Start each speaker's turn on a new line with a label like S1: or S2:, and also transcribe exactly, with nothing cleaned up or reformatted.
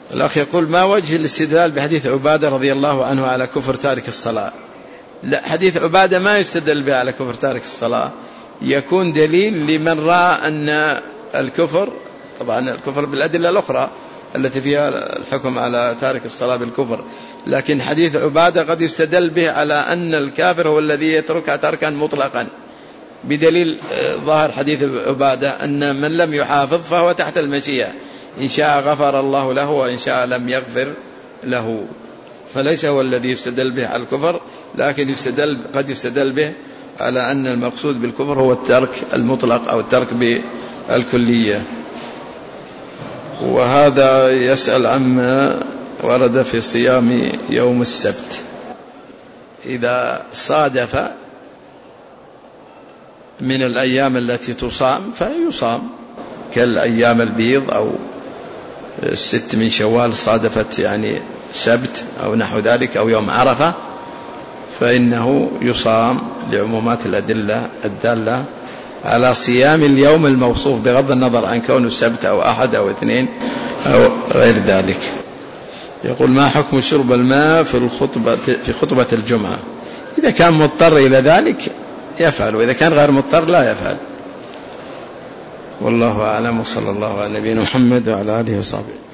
S1: الأخ يقول: ما وجه الاستدلال بحديث عبادة رضي الله عنه على كفر تارك الصلاة؟ لا، حديث عبادة ما يستدل به على كفر تارك الصلاة، يكون دليل لمن رأى أن الكفر، طبعا الكفر بالأدلة الأخرى التي فيها الحكم على تارك الصلاة بالكفر، لكن حديث عبادة قد يستدل به على أن الكافر هو الذي يتركها تركا مطلقا، بدليل ظاهر حديث عبادة أن من لم يحافظ فهو تحت المشيئة، إن شاء غفر الله له وإن شاء لم يغفر له، فليس هو الذي يستدل به على الكفر، لكن يستدل قد يستدل به على أن المقصود بالكفر هو الترك المطلق أو الترك بالكلية. وهذا يسأل عما ورد في صيام يوم السبت، إذا صادف من الأيام التي تصام فيصام، كالأيام البيض أو الست من شوال صادفت يعني سبت أو نحو ذلك أو يوم عرفة، فإنه يصام لعمومات الأدلة الدالة على صيام اليوم الموصوف، بغض النظر عن كونه سبت أو أحد أو اثنين أو غير ذلك. يقول: ما حكم شرب الماء في الخطبة في خطبة الجمعة؟ إذا كان مضطر إلى ذلك يفعل، وإذا كان غير مضطر لا يفعل. والله أعلم، وصلى الله على نبينا محمد وعلى آله وصحبه.